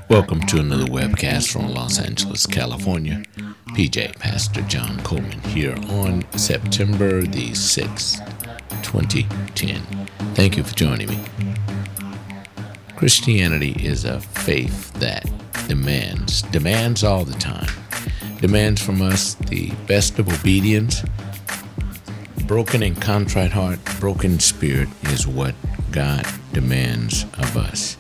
Welcome to another webcast from Los Angeles, California. PJ, Pastor John Coleman, here on September the 6th, 2010. Thank you for joining me. Christianity is a faith that demands all the time, demands from us the best of obedience. Broken and contrite heart, broken spirit is what God demands of us.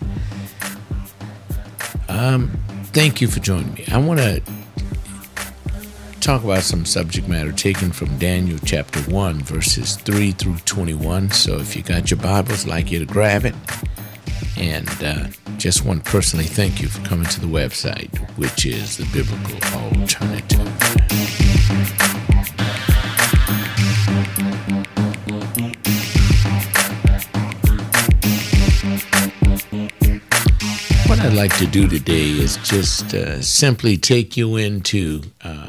Thank you for joining me. I want to talk about some subject matter taken from Daniel chapter 1, verses 3 through 21. So if you got your Bibles, I'd like you to grab it. And just want to personally thank you for coming to the website, which is the Biblical Alternative. What I'd like to do today is just simply take you into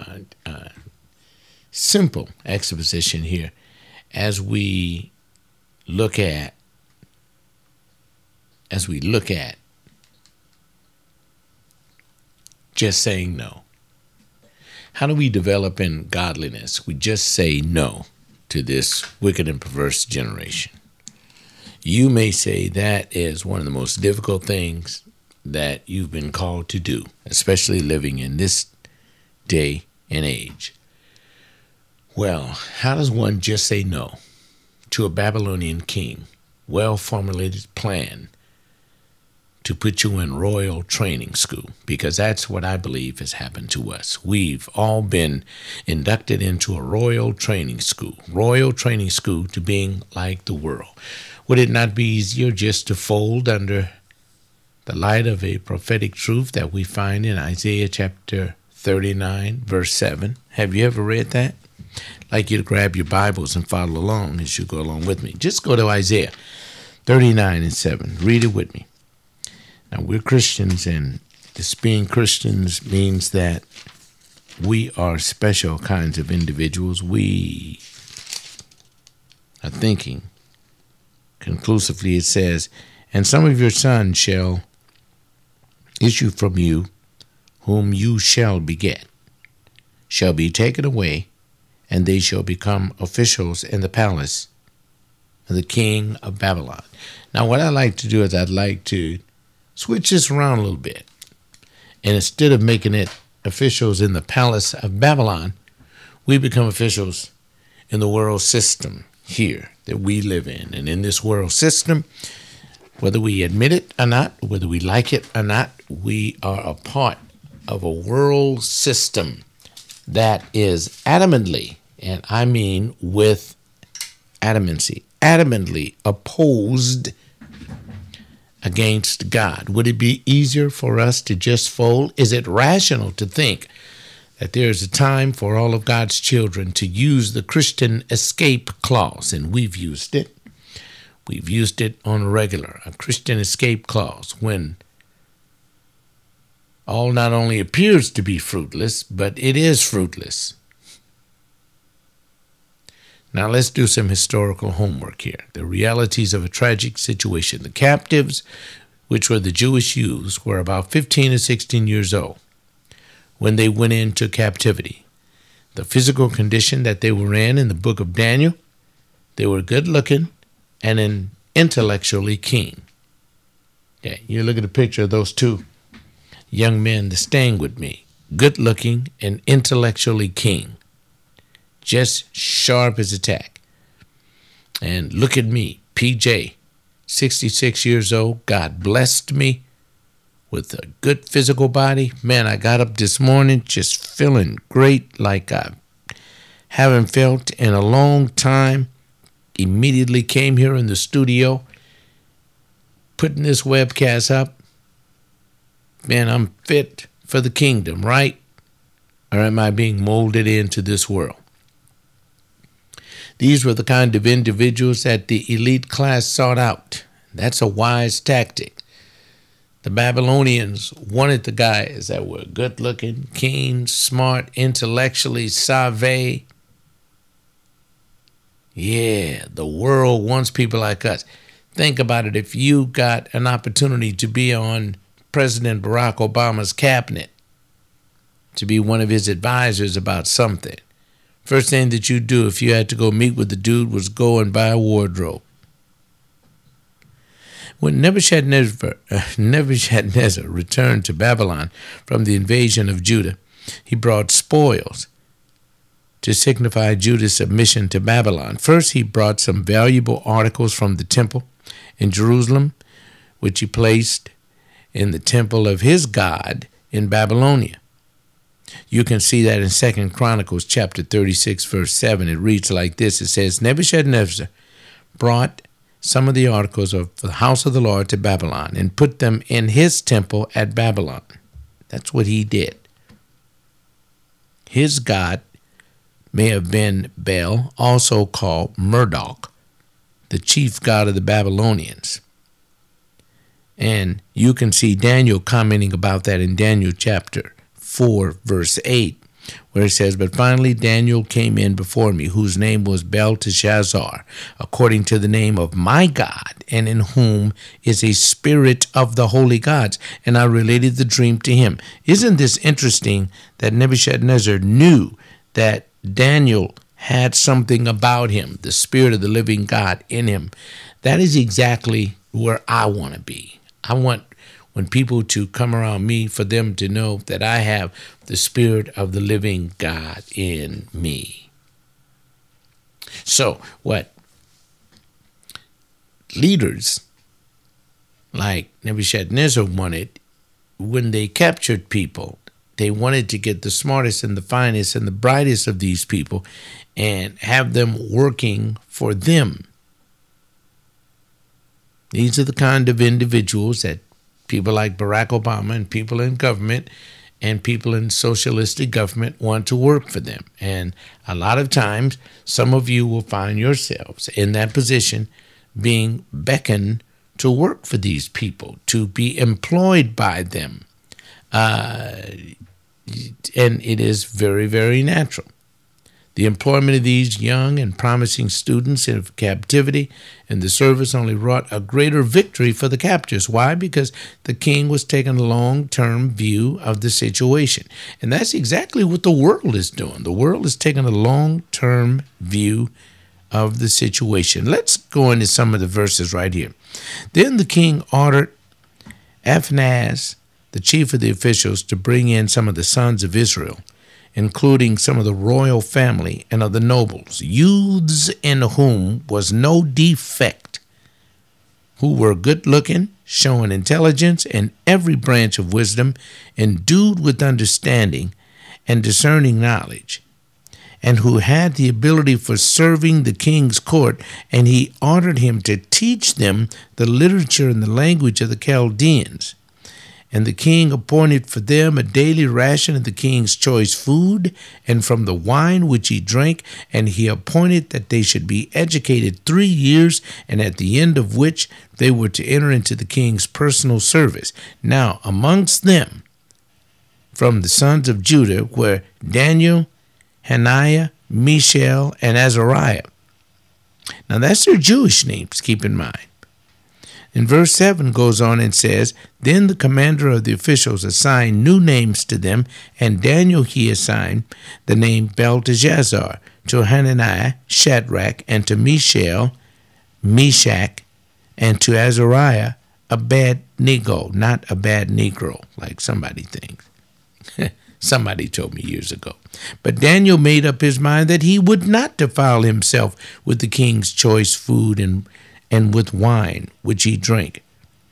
simple exposition here as we look at just saying no. How do we develop in godliness? We just say no to this wicked and perverse generation. You may say that is one of the most difficult things that you've been called to do, especially living in this day and age. Well, how does one just say no to a Babylonian king, well-formulated plan to put you in royal training school? Because that's what I believe has happened to us. We've all been inducted into a royal training school to being like the world. Would it not be easier just to fold under the light of a prophetic truth that we find in Isaiah chapter 39, verse 7? Have you ever read that? I'd like you to grab your Bibles and follow along as you go along with me. Just go to Isaiah 39 and 7. Read it with me. Now, we're Christians, and this being Christians means that we are special kinds of individuals. We are thinking conclusively. It says, "And some of your sons shall issue from you, whom you shall beget, shall be taken away, and they shall become officials in the palace of the king of Babylon." Now, what I like to do is I'd like to switch this around a little bit. And instead of making it officials in the palace of Babylon, we become officials in the world system here that we live in. And in this world system, whether we admit it or not, whether we like it or not, we are a part of a world system that is adamantly, and I mean with adamancy, adamantly opposed against God. Would it be easier for us to just fold? Is it rational to think that there is a time for all of God's children to use the Christian escape clause? And we've used it. We've used it on a regular, a Christian escape clause, when all not only appears to be fruitless, but it is fruitless. Now let's do some historical homework here. The realities of a tragic situation. The captives, which were the Jewish youths, were about 15 to 16 years old when they went into captivity. The physical condition that they were in the book of Daniel, they were good looking and intellectually keen. Yeah, you look at a picture of those two young men that's staying with me. Good looking and intellectually keen. Just sharp as a tack. And look at me, PJ, 66 years old. God blessed me with a good physical body. Man, I got up this morning just feeling great, like I haven't felt in a long time. Immediately came here in the studio, putting this webcast up. Man, I'm fit for the kingdom, right? Or am I being molded into this world? These were the kind of individuals that the elite class sought out. That's a wise tactic. The Babylonians wanted the guys that were good-looking, keen, smart, intellectually savvy. Yeah, the world wants people like us. Think about it. If you got an opportunity to be on President Barack Obama's cabinet to be one of his advisors about something. First thing that you do if you had to go meet with the dude was go and buy a wardrobe. When Nebuchadnezzar returned to Babylon from the invasion of Judah, he brought spoils to signify Judah's submission to Babylon. First, he brought some valuable articles from the temple in Jerusalem, which he placed in the temple of his God in Babylonia. You can see that in 2 Chronicles chapter 36, verse 7. It reads like this. It says, Nebuchadnezzar brought some of the articles of the house of the Lord to Babylon and put them in his temple at Babylon. That's what he did. His god may have been Baal, also called Marduk, the chief god of the Babylonians. And you can see Daniel commenting about that in Daniel chapter 4, verse 8, where it says, But finally Daniel came in before me, whose name was Belteshazzar, according to the name of my God, and in whom is a spirit of the holy gods. And I related the dream to him. Isn't this interesting that Nebuchadnezzar knew that Daniel had something about him, the spirit of the living God in him? That is exactly where I want to be. I want when people to come around me, for them to know that I have the spirit of the living God in me. So what leaders like Nebuchadnezzar wanted, when they captured people, they wanted to get the smartest and the finest and the brightest of these people and have them working for them. These are the kind of individuals that people like Barack Obama and people in government and people in socialistic government want to work for them. And a lot of times, some of you will find yourselves in that position being beckoned to work for these people, to be employed by them. And it is very, very natural. The employment of these young and promising students in captivity and the service only wrought a greater victory for the captors. Why? Because the king was taking a long-term view of the situation. And that's exactly what the world is doing. The world is taking a long-term view of the situation. Let's go into some of the verses right here. Then the king ordered Phinehas, the chief of the officials, to bring in some of the sons of Israel, including some of the royal family and of the nobles, youths in whom was no defect, who were good-looking, showing intelligence in every branch of wisdom, endued with understanding and discerning knowledge, and who had the ability for serving the king's court, and he ordered him to teach them the literature and the language of the Chaldeans. And the king appointed for them a daily ration of the king's choice food, and from the wine which he drank, and he appointed that they should be educated 3 years, and at the end of which they were to enter into the king's personal service. Now amongst them, from the sons of Judah, were Daniel, Hananiah, Mishael, and Azariah. Now that's their Jewish names, keep in mind. And verse 7 goes on and says, Then the commander of the officials assigned new names to them, and Daniel he assigned the name Belteshazzar, to Hananiah, Shadrach, and to Mishael, Meshach, and to Azariah, Abednego, not a bad Negro, like somebody thinks. Somebody told me years ago. But Daniel made up his mind that he would not defile himself with the king's choice food and with wine which he drank.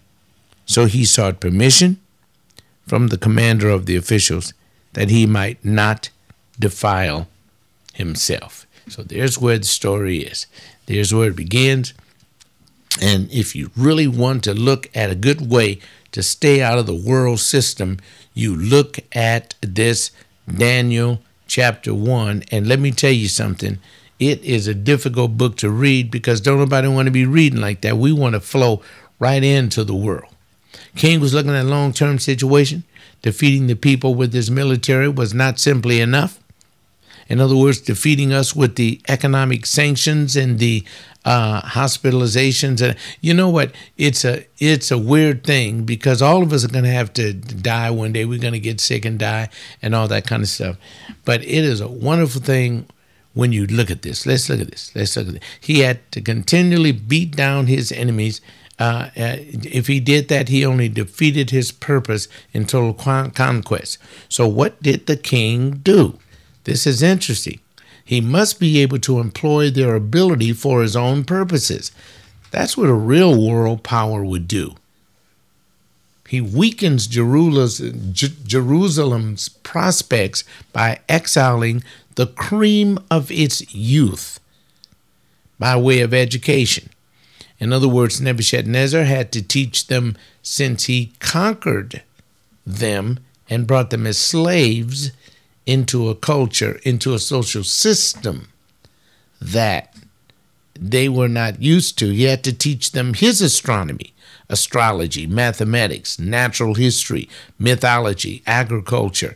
So he sought permission from the commander of the officials that he might not defile himself. So there's where the story is. There's where it begins. And if you really want to look at a good way to stay out of the world system, you look at this Daniel chapter 1. And let me tell you something. It is a difficult book to read because don't nobody want to be reading like that. We want to flow right into the world. King was looking at a long-term situation. Defeating the people with his military was not simply enough. In other words, defeating us with the economic sanctions and the hospitalizations. And you know what? It's a weird thing, because all of us are going to have to die one day. We're going to get sick and die and all that kind of stuff. But it is a wonderful thing when you look at this. Let's look at this. He had to continually beat down his enemies. If he did that, he only defeated his purpose in total conquest. So what did the king do? This is interesting. He must be able to employ their ability for his own purposes. That's what a real world power would do. He weakens Jerusalem's prospects by exiling the cream of its youth by way of education. In other words, Nebuchadnezzar had to teach them, since he conquered them and brought them as slaves into a culture, into a social system that they were not used to. He had to teach them his astronomy, astrology, mathematics, natural history, mythology, agriculture,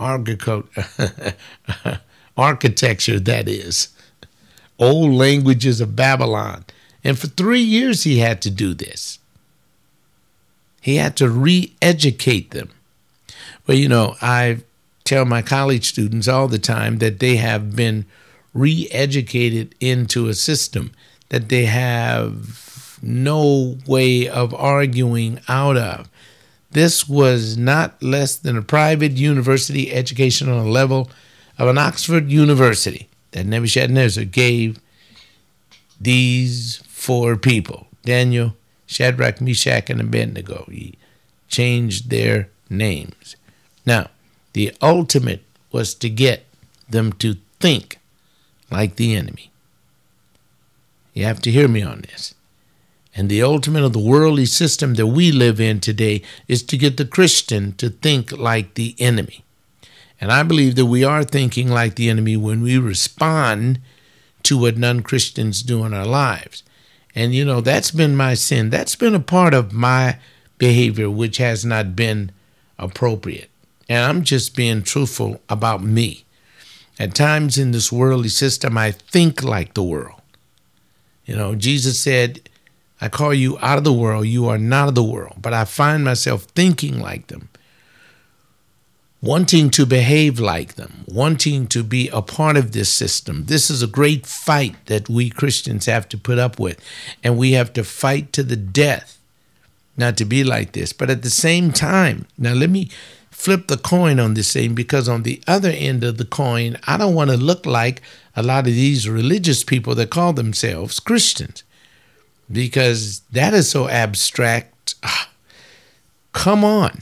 architecture, that is, old languages of Babylon. And for 3 years he had to do this. He had to re-educate them. Well, I tell my college students all the time that they have been re-educated into a system that they have no way of arguing out of. This was not less than a private university education on a level of an Oxford University that Nebuchadnezzar gave these 4 people, Daniel, Shadrach, Meshach, and Abednego. He changed their names. Now, the ultimate was to get them to think like the enemy. You have to hear me on this. And the ultimate of the worldly system that we live in today is to get the Christian to think like the enemy. And I believe that we are thinking like the enemy when we respond to what non-Christians do in our lives. And, that's been my sin. That's been a part of my behavior which has not been appropriate. And I'm just being truthful about me. At times in this worldly system, I think like the world. Jesus said, I call you out of the world. You are not of the world. But I find myself thinking like them, wanting to behave like them, wanting to be a part of this system. This is a great fight that we Christians have to put up with. And we have to fight to the death not to be like this. But at the same time, now let me flip the coin on this thing, because on the other end of the coin, I don't want to look like a lot of these religious people that call themselves Christians, because that is so abstract. Come on.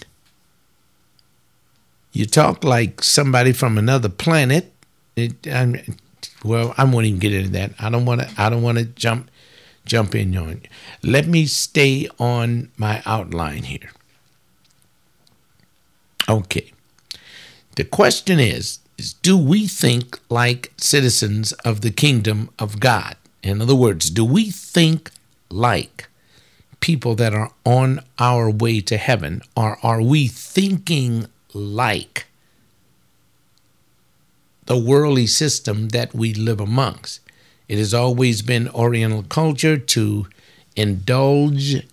You talk like somebody from another planet. I won't even get into that. I don't want to jump in on you. Let me stay on my outline here. Okay. The question is do we think like citizens of the kingdom of God? In other words, do we think like people that are on our way to heaven, or are we thinking like the worldly system that we live amongst? It has always been Oriental culture to indulge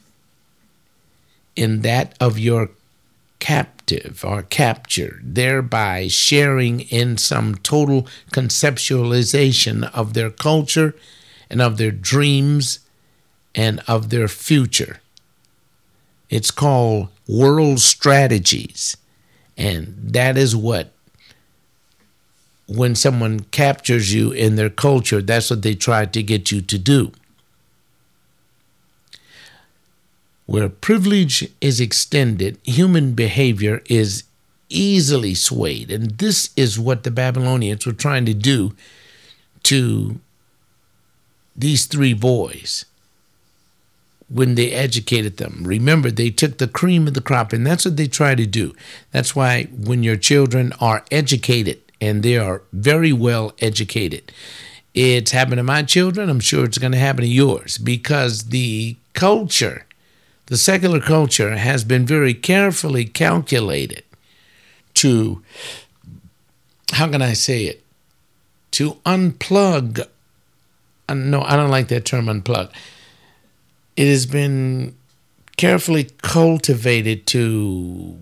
in that of your captive or capture, thereby sharing in some total conceptualization of their culture and of their dreams and of their future. It's called world strategies. And that is what, when someone captures you in their culture, that's what they try to get you to do. Where privilege is extended, human behavior is easily swayed. And this is what the Babylonians were trying to do to these 3 boys when they educated them. Remember, they took the cream of the crop, and that's what they try to do. That's why when your children are educated, and they are very well educated, it's happened to my children, I'm sure it's going to happen to yours, because the culture, the secular culture, has been very carefully calculated to, how can I say it, to unplug. No, I don't like that term, unplug. It has been carefully cultivated to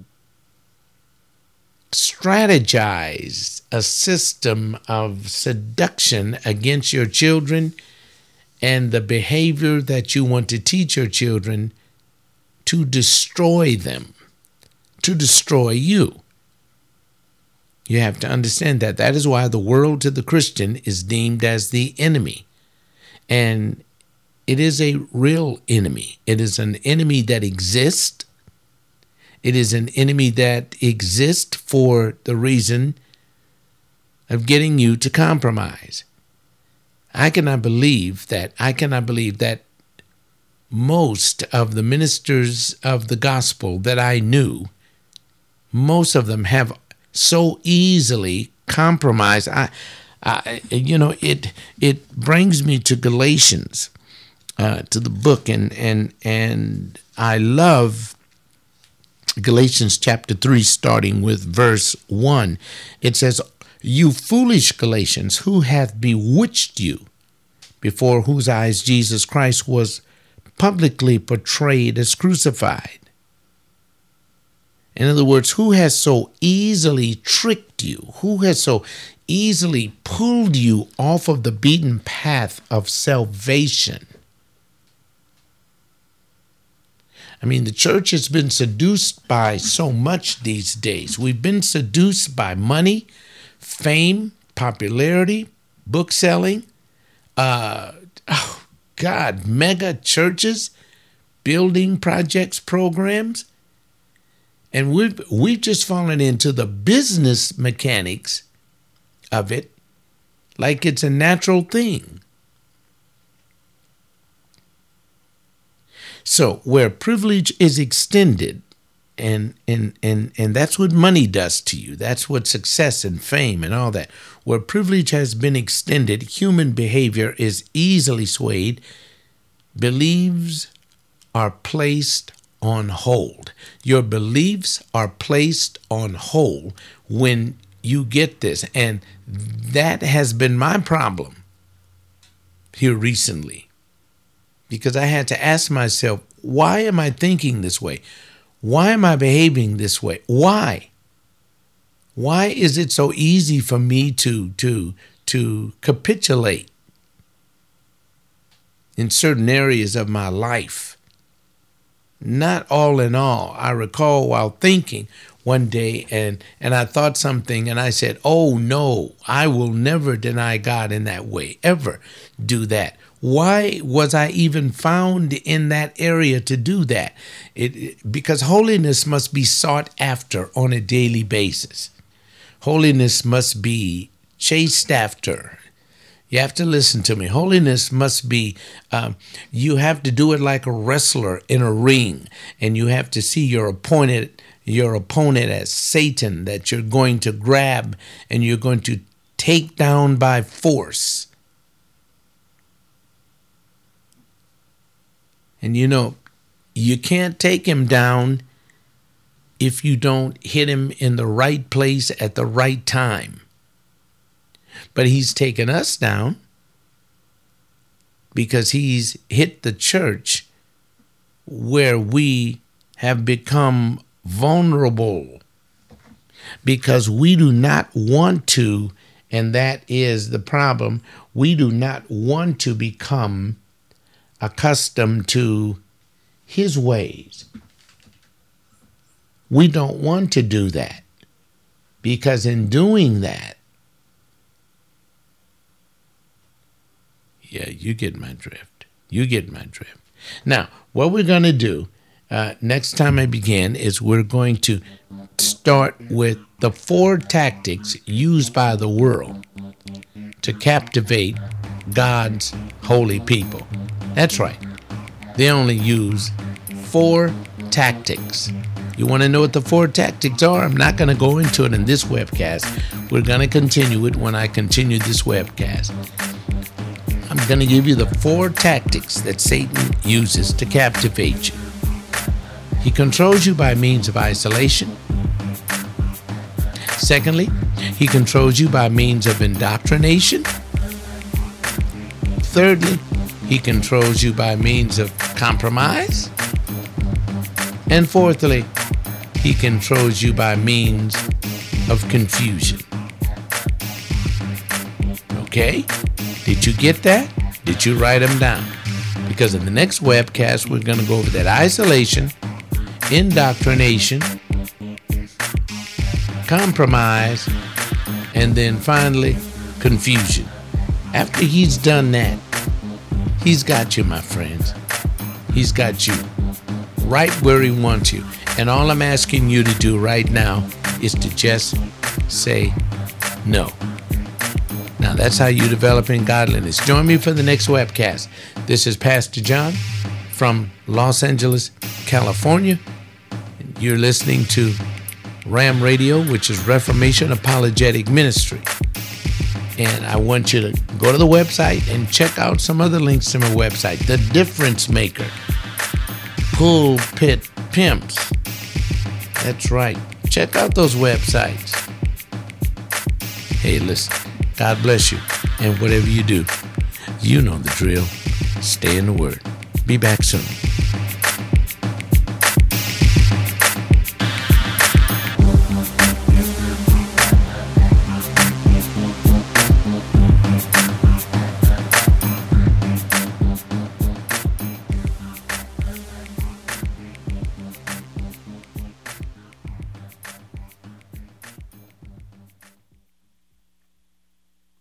strategize a system of seduction against your children and the behavior that you want to teach your children to destroy them, to destroy you. You have to understand that. That is why the world to the Christian is deemed as the enemy. And it is a real enemy. It is an enemy that exists. It is an enemy that exists for the reason of getting you to compromise. I cannot believe that most of the ministers of the gospel that I knew, most of them have so easily compromised. It brings me to Galatians, to the book, and I love Galatians chapter 3, starting with verse 1. It says, "You foolish Galatians, who hath bewitched you, before whose eyes Jesus Christ was publicly portrayed as crucified?" In other words, who has so easily tricked you? Who has so easily pulled you off of the beaten path of salvation? I mean, the church has been seduced by so much these days. We've been seduced by money, fame, popularity, book selling, mega churches, building projects, programs. And we've just fallen into the business mechanics of it like it's a natural thing. So where privilege is extended, and that's what money does to you. That's what success and fame and all that. Where privilege has been extended, human behavior is easily swayed. Beliefs are placed on hold. Your beliefs are placed on hold when you get this. And that has been my problem here recently. Because I had to ask myself, why am I thinking this way? Why am I behaving this way? Why? Why is it so easy for me to capitulate in certain areas of my life? Not all in all. I recall while thinking one day, and I thought something, and I said, "Oh no, I will never deny God in that way, ever do that." Why was I even found in that area to do that? Because holiness must be sought after on a daily basis. Holiness must be chased after. You have to listen to me. Holiness must be, you have to do it like a wrestler in a ring, and you have to see your opponent as Satan that you're going to grab and you're going to take down by force. And you can't take him down if you don't hit him in the right place at the right time. But he's taken us down because he's hit the church where we have become vulnerable because we do not want to, and that is the problem, we do not want to become accustomed to his ways. We don't want to do that because in doing that, yeah, you get my drift. You get my drift. Now, what we're going to do next time I begin is we're going to start with the 4 tactics used by the world to captivate God's holy people. That's right. They only use 4 tactics. You want to know what the 4 tactics are? I'm not going to go into it in this webcast. We're going to continue it when I continue this webcast. I'm going to give you the 4 tactics that Satan uses to captivate you. He controls you by means of isolation. Secondly, he he controls you by means of indoctrination. Thirdly, he controls you by means of compromise. And fourthly, he controls you by means of confusion. Okay? Did you get that? Did you write them down? Because in the next webcast, we're going to go over that isolation, indoctrination, compromise, and then finally, confusion. After he's done that, he's got you, my friends. He's got you right where he wants you. And all I'm asking you to do right now is to just say no. Now, that's how you develop in godliness. Join me for the next webcast. This is Pastor John from Los Angeles, California. You're listening to RAM Radio, which is Reformation Apologetic Ministry. And I want you to go to the website and check out some other links to my website. The Difference Maker. Pulpit Pimps. That's right. Check out those websites. Hey, listen. God bless you. And whatever you do, you know the drill. Stay in the Word. Be back soon.